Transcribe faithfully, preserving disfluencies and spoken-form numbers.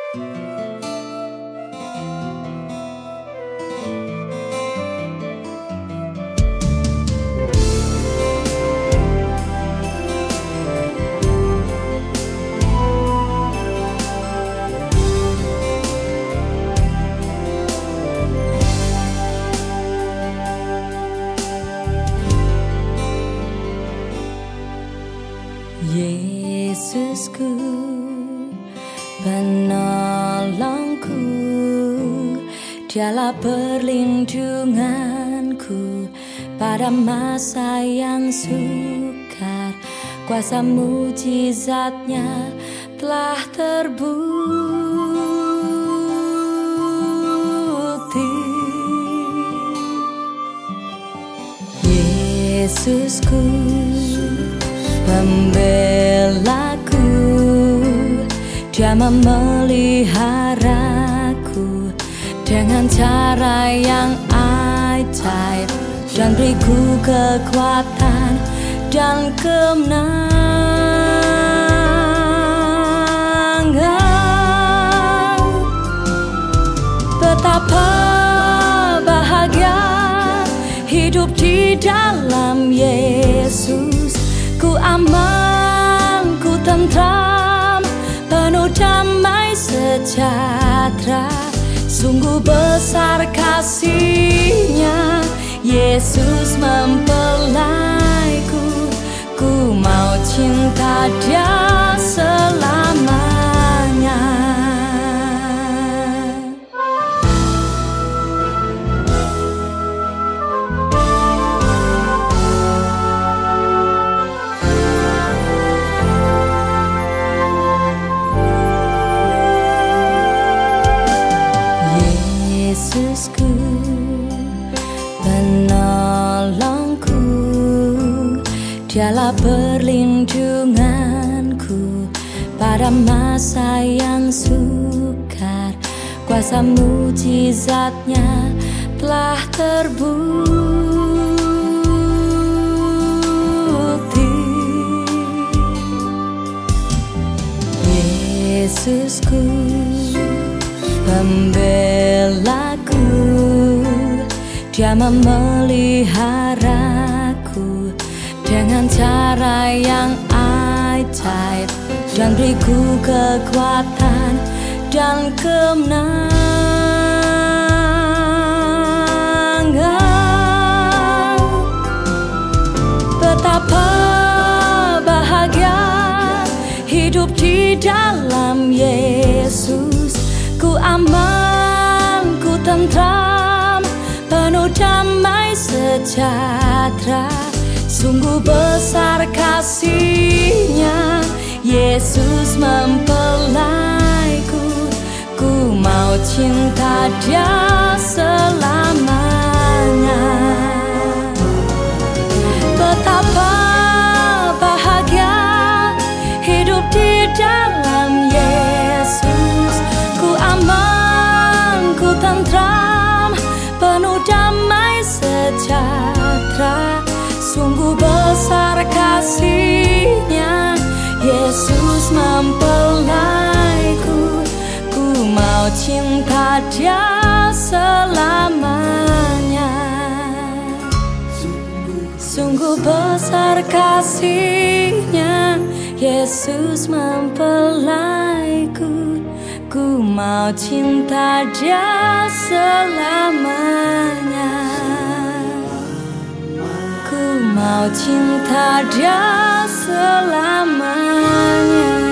Yesusku, penolongku, Dialah perlindunganku pada masa yang sukar. Kuasa mujizatnya telah terbukti. Yesusku, pembelaku, Dia memeliharaku dengan cara yang ajaib dan beriku kekuatan dan kemenangan. Betapa bahagia hidup di dalam Yesus. Ku aman, ku tentram, penuh damai sejahtera. Sungguh besar kasih-Nya, Yesus mempelaiku. Ku mau cinta Dia selamanya. Yesusku, penolongku, Dialah perlindunganku pada masa yang sukar. Kuasa mujizatnya telah terbukti. Yesusku, pembelaku, Dia memeliharaku dengan cara yang ajaib dan beriku kekuatan dan kemenangan. Betapa bahagia hidup di dalam Yesus. Ku aman, ku tentram, penuh damai sejahtera. Sungguh besar kasih-Nya, Yesus mempelaiku. Ku mau cinta Dia selamanya. Betapa bahagia hidup di dalam Yesus. Ku aman, ku tentram, penuh damai sejahtera. Sungguh besar kasih-Nya, Yesus mempelaiku. Ku mau cinta Dia selamanya. Sungguh besar kasih-Nya, Yesus mempelaiku. Ku mau cinta Dia selamanya. Ku mau cinta Dia selamanya.